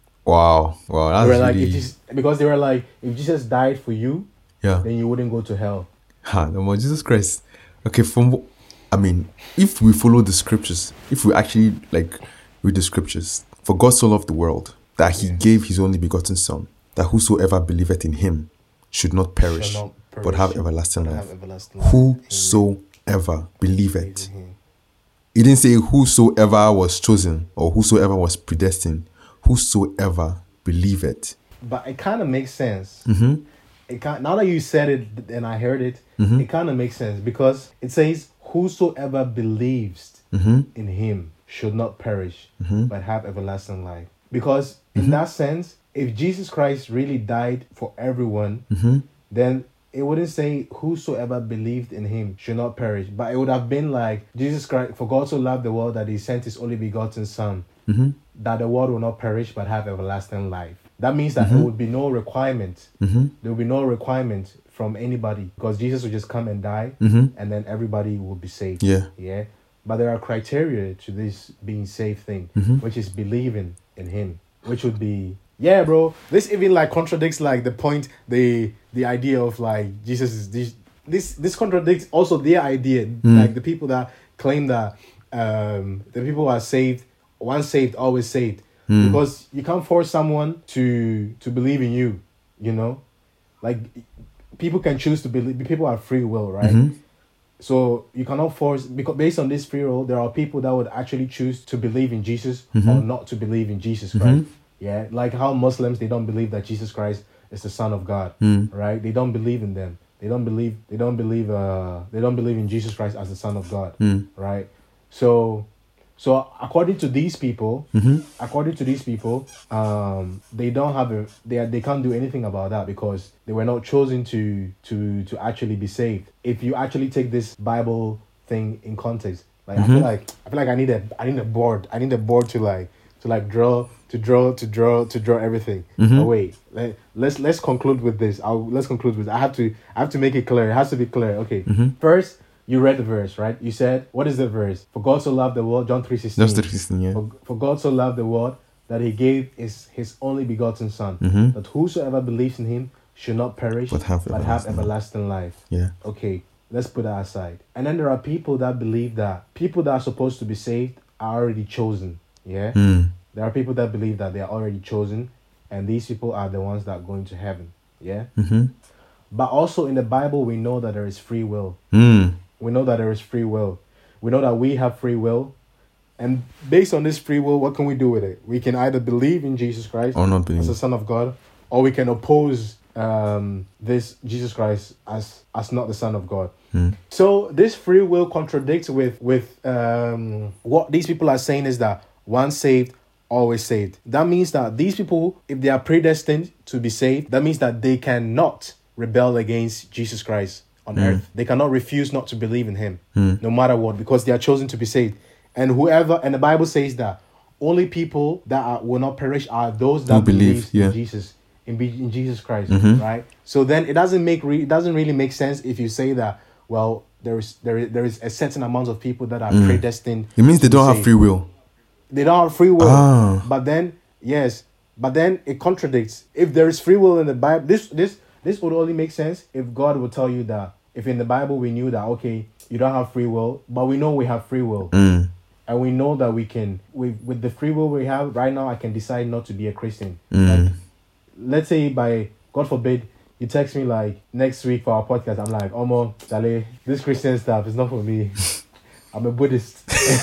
Wow. Wow. They That's were like, really... if Jesus, because they were like, if Jesus died for you, yeah. then you wouldn't go to hell. Ha, no more Jesus Christ. Okay, from wh- I mean, if we follow the scriptures, if we actually like read the scriptures, for God so loved the world that he Yeah. gave his only begotten son, that whosoever believeth in him should not perish, Shall not but have everlasting life. Have everlasting life. Whosoever believeth. He didn't say whosoever was chosen or whosoever was predestined. Whosoever believeth. But it kind of makes sense. Mm-hmm. It kind now that you said it and I heard it, Mm-hmm. it kind of makes sense because it says whosoever believes Mm-hmm. in him should not perish Mm-hmm. but have everlasting life. Because in Mm-hmm. that sense, if Jesus Christ really died for everyone, Mm-hmm. then it wouldn't say whosoever believed in him should not perish, but it would have been like Jesus Christ, for God so loved the world that he sent his only begotten son, Mm-hmm. that the world will not perish but have everlasting life. That means that Mm-hmm. there would be no requirement. Mm-hmm. There will be no requirement from anybody because Jesus will just come and die Mm-hmm. and then everybody will be saved. Yeah. Yeah. But there are criteria to this being saved thing, Mm-hmm. which is believing in him, which would be, yeah, bro. This even like contradicts like the point, the the idea of like Jesus is this this this contradicts also their idea, like the people that claim that um the people who are saved, once saved, always saved. Mm. Because you can't force someone to to believe in you, you know? Like people can choose to believe, people are free will, right? Mm-hmm. So you cannot force, because based on this free will, there are people that would actually choose to believe in Jesus Mm-hmm. or not to believe in Jesus Christ. Yeah, like how Muslims, they don't believe that Jesus Christ is the Son of God, Mm. right? They don't believe in them. They don't believe. They don't believe. Uh, they don't believe in Jesus Christ as the Son of God, Mm. right? So, so according to these people, Mm-hmm. according to these people, um, they don't have a. They are, they can't do anything about that because they were not chosen to to to actually be saved. If you actually take this Bible thing in context, like I feel like I feel like I need a I need a board. I need a board to like to like draw to draw to draw to draw everything. Mhm. Oh wait, let, let's let's conclude with this. I'll let's conclude with. I have to I have to make it clear. It has to be clear. Okay. Mhm. First, you read the verse, right? You said, what is the verse? For God so loved the world, John three sixteen. That's the reason, yeah. For, for God so loved the world that he gave his, his only begotten son, Mhm. that whosoever believes in him should not perish, But have but have everlasting life. everlasting life. Yeah. Okay, let's put that aside. And then there are people that believe that people that are supposed to be saved are already chosen. Yeah? Mm. There are people that believe that they are already chosen, and these people are the ones that are going to heaven. Yeah? Mm-hmm. But also in the Bible, we know that there is free will. Mm. We know that there is free will. We know that we have free will. And based on this free will, what can we do with it? We can either believe in Jesus Christ Or not as believe. the Son of God, or we can oppose um, this Jesus Christ as as not the Son of God. Mm. So this free will contradicts with with um, what these people are saying is that once saved, always saved. That means that these people, if they are predestined to be saved, that means that they cannot rebel against Jesus Christ on Mm. earth. They cannot refuse not to believe in him, Mm. no matter what, because they are chosen to be saved. And whoever, and the Bible says that only people that are, will not perish are those that Who believe, believe yeah. in Jesus, in, be, in Jesus Christ, Mhm. right? So then it doesn't make re- it doesn't really make sense if you say that, well, there is there is, there is a certain amount of people that are Mm. predestined. It means they to be don't have saved. free will. They don't have free will. Ah. But then, yes, but then it contradicts. If there is free will in the Bible, this this this would only make sense if God would tell you that. If in the Bible we knew that, okay, you don't have free will, but we know we have free will. Mm. And we know that we can, with, with the free will we have right now, I can decide not to be a Christian. Mm. Like, let's say by, God forbid, you text me like next week for our podcast. I'm like, Omo, Dale, this Christian stuff is not for me. I'm a Buddhist.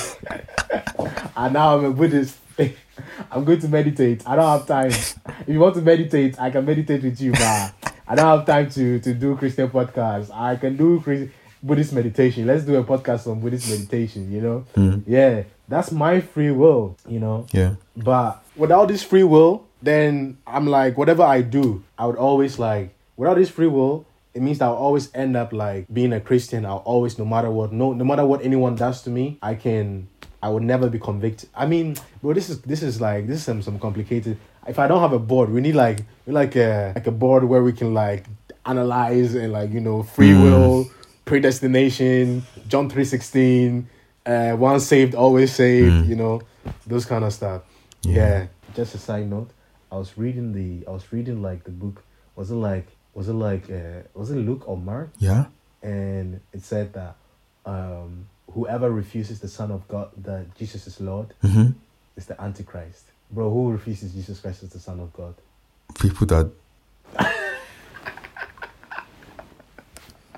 And now I'm a Buddhist. I'm going to meditate. I don't have time. If you want to meditate, I can meditate with you, but I don't have time to, to do Christian podcasts. I can do Christ- Buddhist meditation. Let's do a podcast on Buddhist meditation, you know? Mm. Yeah, that's my free will, you know? Yeah. But without this free will, then I'm like, whatever I do, I would always like, without this free will, it means that I'll always end up like being a Christian. I'll always, no matter what, no, no matter what anyone does to me, I can, I would never be convicted. I mean, bro, this is, this is like, this is some, some complicated. If I don't have a board, we need like, we like a, like a board where we can like analyze and like, you know, free Mm. will, predestination, John three sixteen, uh, once saved, always saved, Mm. you know, those kind of stuff. Yeah. Yeah. Just a side note, I was reading the, I was reading like the book, was it like, was it like, uh, was it Luke or Mark? Yeah. And it said that um, whoever refuses the Son of God, that Jesus is Lord, Mm-hmm. is the Antichrist. Bro, who refuses Jesus Christ as the Son of God? People that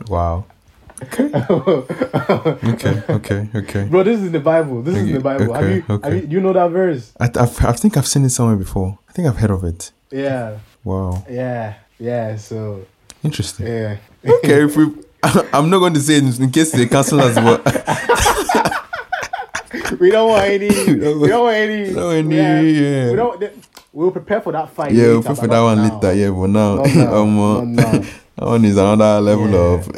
Wow. Okay. okay. Okay. Okay. Bro, this is in the Bible. This is in the Bible. Okay, have you, okay. have you, do you know that verse? I, I've, I think I've seen it somewhere before. I think I've heard of it. Yeah. Wow. Yeah. Yeah. So, Interesting. yeah. Okay. If we, I'm not going to say it in case they cancel us, but we don't want any. We don't want any. No, any, yeah. yeah. We don't. We'll prepare for that fight. yeah, later, we'll pay but for not that one now. later. Yeah, but now, Not now. um, uh, Not now. that one is another level Yeah. of.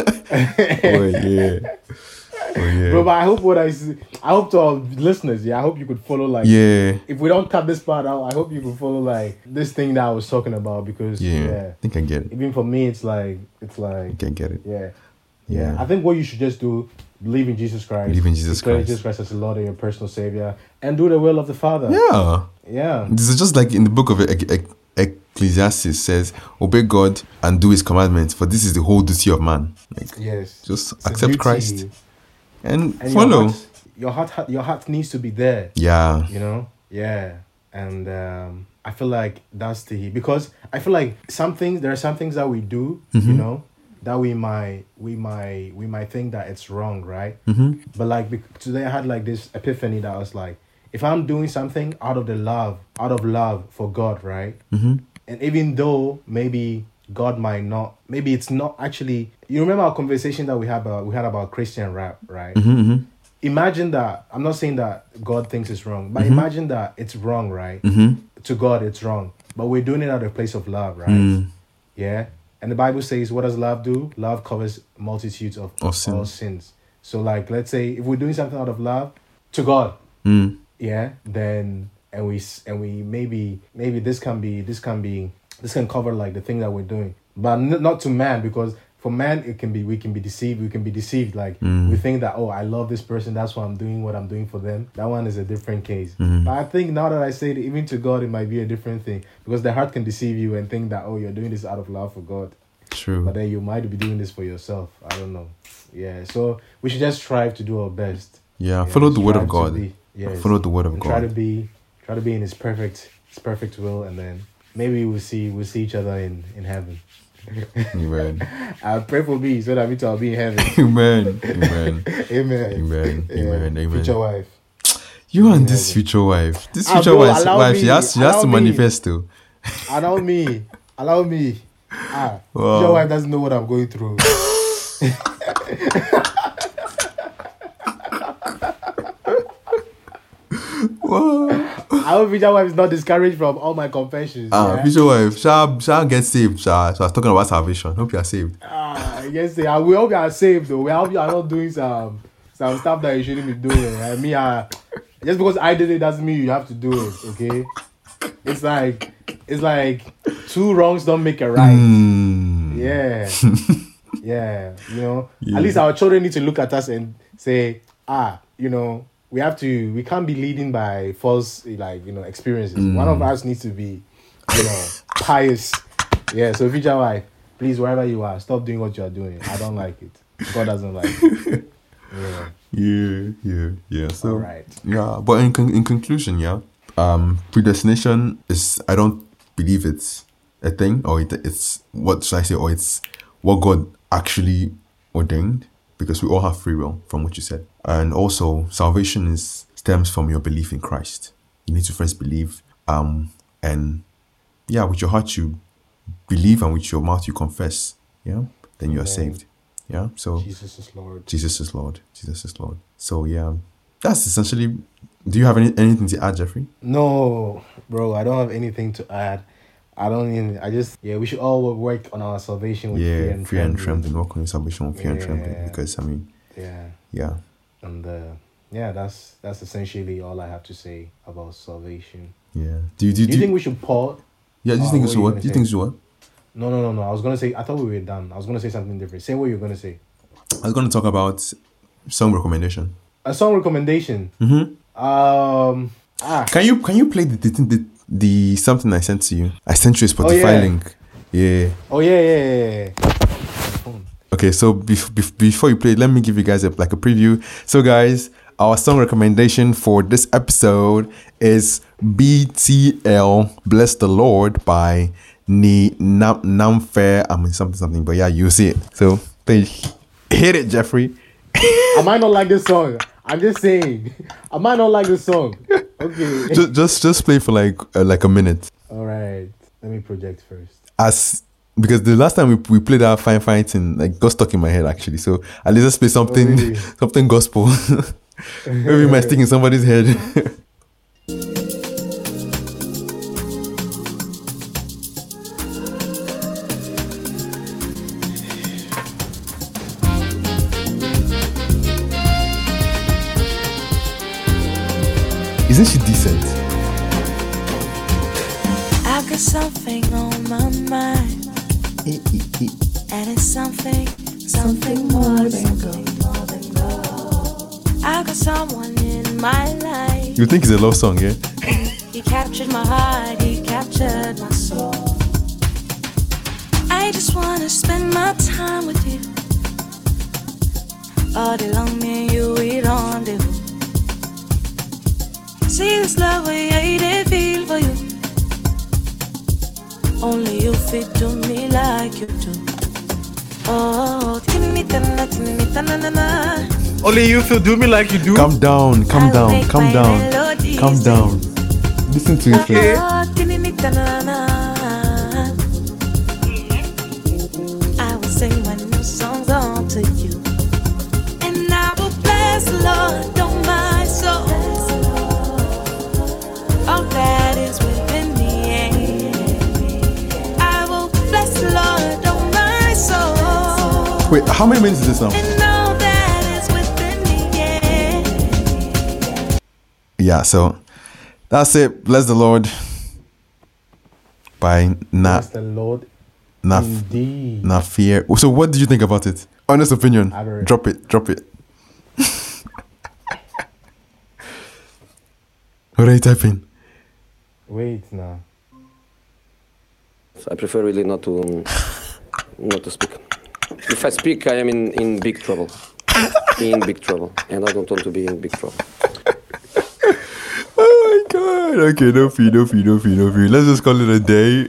oh yeah. Oh yeah. Bro, but I hope what I see, I hope to our listeners, yeah, I hope you could follow like yeah. if we don't cut this part out, I hope you could follow like this thing that I was talking about because Yeah. yeah, I think I get it. even for me it's like it's I like think I get it. yeah. Yeah. I think what you should just do, believe in Jesus Christ. Believe in Jesus declare Christ. Jesus Christ as the Lord and your personal Savior, and do the will of the Father. Yeah. Yeah. This is just like in the book of E- E- Ecclesiastes says, obey God and do his commandments, for this is the whole duty of man. Like, Yes. just It's a accept duty. Christ and, And follow. Your heart, your heart, your heart needs to be there. Yeah. You know. Yeah. And um, I feel like that's the because I feel like some things there are some things that we do, Mm-hmm. you know, that we might we might we might think that it's wrong, right? Mm-hmm. But like bec- today I had like this epiphany that I was like, if I'm doing something out of the love, out of love for God, right? Mm-hmm. And even though maybe God might not, maybe it's not actually. You remember our conversation that we had about we had about Christian rap, right? Mm-hmm. Imagine that. I'm not saying that God thinks it's wrong, but Mm-hmm. imagine that it's wrong, right? Mm-hmm. To God, it's wrong, but we're doing it out of a place of love, right? Mm. Yeah. And the Bible says, what does love do? Love covers multitudes of, Of sins. all sins. So, like, let's say if we're doing something out of love to God, Mm. yeah, then and we s- and we maybe maybe this can be this can be this can cover like the thing that we're doing, but n- not to man, because for man it can be we can be deceived we can be deceived like Mm. we think that, oh, I love this person, that's why I'm doing what I'm doing for them. That one is a different case. Mhm. But I think now that I say it, even to God it might be a different thing, because the heart can deceive you and think that, oh, you're doing this out of love for God, True. but then you might be doing this for yourself. I don't know. Yeah, so we should just strive to do our best. Yeah. Yeah, Follow the word of strive to God. be- yes. Follow the word of And try to God. be try to be in his perfect his perfect will, and then maybe we'll see we'll see each other in in heaven. Amen. I pray for me so that me too I'll be in heaven. Amen. Amen. Amen. Amen. Yeah. Amen. Amen. Future wife. You and in this heaven. future wife. This Ah, future bro, wife, allow wife she me, has, she has to allow me. manifest too. Allow me. Allow me. Ah, Wow. future wife doesn't know what I'm going through. Wow. I hope future wife is not discouraged from all my confessions. Ah, yeah? future wife, shall shall get saved. Shall, so I was talking about salvation. Hope you are saved. Ah, yes, I we hope you are saved though. We hope you are not doing some some stuff that you shouldn't be doing. I mean, uh, just because I did it doesn't mean you have to do it. Okay, it's like it's like two wrongs don't make a right. Mm. Yeah, yeah. You know, Yeah. at least our children need to look at us and say, ah, you know, we have to. We can't be leading by false, like, you know, experiences. Mm. One of us needs to be, you know, pious. Yeah. So, future wife, please, wherever you are, stop doing what you are doing. I don't like it. God doesn't like it. Yeah. Yeah, yeah, yeah. So All right. yeah, but in con- in conclusion, yeah, um, predestination is, I don't believe it's a thing, or it, it's what should I say, or it's what God actually ordained, because we all have free will, from what you said, and also salvation is stems from your belief in Christ. You need to first believe, um, and yeah, with your heart you believe, and with your mouth you confess. Yeah, then you are Amen. saved. Yeah, so. Jesus is Lord. Jesus is Lord. Jesus is Lord. So yeah, that's essentially. Do you have any anything to add, Jeffrey? No, bro, I don't have anything to add. I don't even. I just yeah. We should all work on our salvation with Yeah, fear and fear and trembling. trembling. Walk on your salvation with fear and trembling, Yeah. because I mean, Yeah. yeah, And uh, yeah, that's that's essentially all I have to say about salvation. yeah. Do you do, you- Do you do you- think we should pause? yeah? Do you uh, think what it's were you what? gonna Do you say? think it's what? No, no, no, no. I was gonna say. I thought we were done. I was gonna say something different. Say what you're gonna say. I was going to talk about song recommendation. A song recommendation. Mm-hmm. Um. Ah. Can you can you play the the, the the something I sent to you? I sent you a Spotify yeah. link. Yeah. Oh yeah, yeah, yeah. yeah. Okay, so bef- bef- before you play, let me give you guys a, like a preview. So, guys, our song recommendation for this episode is B T L "Bless the Lord" by Ni Nam Namfair. I mean something something, but yeah, you see it. So They hit it, Jeffrey. I might not like this song. I'm just saying. I might not like this song. Okay. just, just, just play for like, uh, like a minute. All right. Let me project first. As because the last time we, we played our fine fighting, like got stuck in my head actually. So at least let's play something, Oh, really? something gospel. Maybe it might stick in somebody's head. Isn't she decent? I've got something on my mind, and it's something, something more than gold. I've got someone in my life. You think it's a love song, yeah? He captured my heart, he captured my soul. I just wanna spend my time with you. All day long, me and you, we rendezvous. See this love way I did feel for you. Only you fit to me like you do. Oh, tinita-na, tinita-na-na-na. Only you feel do me like you do. Calm down, calm I'll down, make calm my down, melodies calm sing. down. Listen to it first. Oh, tinita-na-na. I will sing my new songs on to you. And I will bless the Lord, oh my soul. All that is within me. I will bless the Lord, oh my soul. Wait, how many minutes is this now? And all that is within me, yeah. Yeah, so that's it. Bless the Lord by Na Bless the Lord. Naf Indeed. Nafir. So what did you think about it? Honest opinion. Average. Drop it, drop it. What are you typing? Wait now. I prefer really not to not to speak. If I speak, I am in, in big trouble. In big trouble. And I don't want to be in big trouble. Oh my god. Okay, no fee, no fee, no fee, no fee. Let's just call it a day.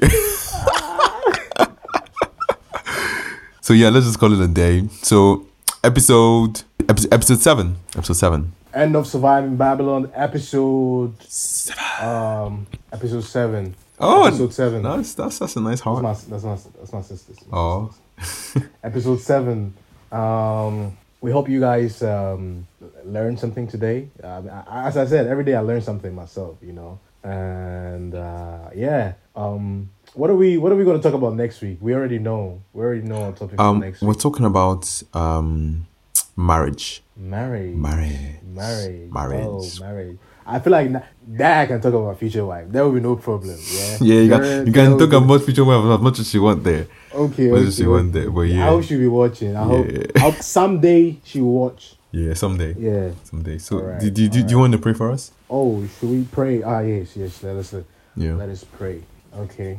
So yeah, let's just call it a day. So episode episode, episode seven. Episode seven. End of Surviving Babylon, episode um episode seven. Oh, episode seven. That's that's that's a nice That's heart. my that's my that's my sister's. Oh. Episode seven. Um, we hope you guys um learned something today. Um, I, as I said, every day I learn something myself. You know, and uh, yeah. Um, what are we What are we going to talk about next week? We already know. We already know our topic for Um, next we're week. talking about um marriage. Marriage. Marriage. Marriage. Marriage. Oh, marriage. I feel like na- that I can talk about future wife. There will be no problem. Yeah. Yeah, you There- can you there can will talk be- about future wife as much as you want there. Okay. Much okay, as you want okay. there, but I yeah. hope she'll be watching. I hope, Yeah. I hope someday she will watch. Yeah, someday. Yeah. Someday. So Alright, do, do, do, do you want to pray for us? Oh, should we pray? Ah, yes, yes. Let us Yeah. let us pray. Okay.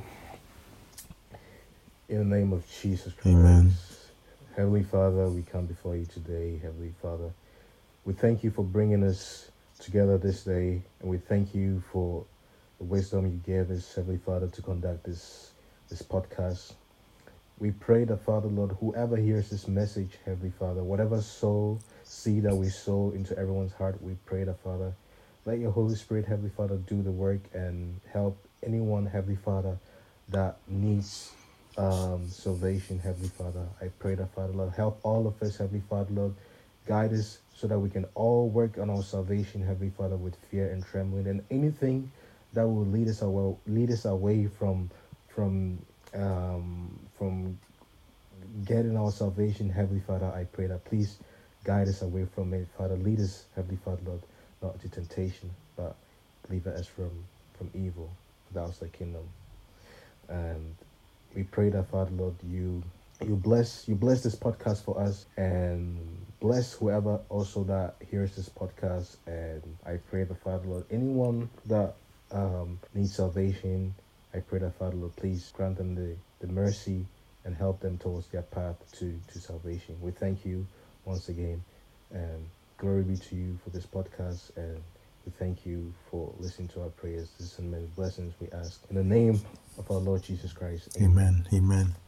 In the name of Jesus Christ. Amen. Heavenly Father, we come before you today. Heavenly Father, we thank you for bringing us together this day, and we thank you for the wisdom you gave us, Heavenly Father, to conduct this this podcast. We pray that, Father, Lord, whoever hears this message, Heavenly Father, whatever soul seed that we sow into everyone's heart, we pray that, Father, let your Holy Spirit, Heavenly Father, do the work and help anyone, Heavenly Father, that needs um, salvation, Heavenly Father. I pray that, Father, Lord, help all of us, Heavenly Father, Lord, guide us so that we can all work on our salvation, Heavenly Father, with fear and trembling, and anything that will lead us away, lead us away from from um, from getting our salvation, Heavenly Father. I pray that please guide us away from it, Father. Lead us, Heavenly Father, Lord, not to temptation, but deliver us from from evil. That's the kingdom. And we pray that, Father, Lord, you you bless you bless this podcast for us, and bless whoever also that hears this podcast. And I pray that, Father, Lord, anyone that um, needs salvation, I pray that, Father, Lord, please grant them the, the mercy and help them towards their path to, to salvation. We thank you once again, and glory be to you for this podcast, and we thank you for listening to our prayers. This is many blessings we ask in the name of our Lord Jesus Christ. Amen. Amen.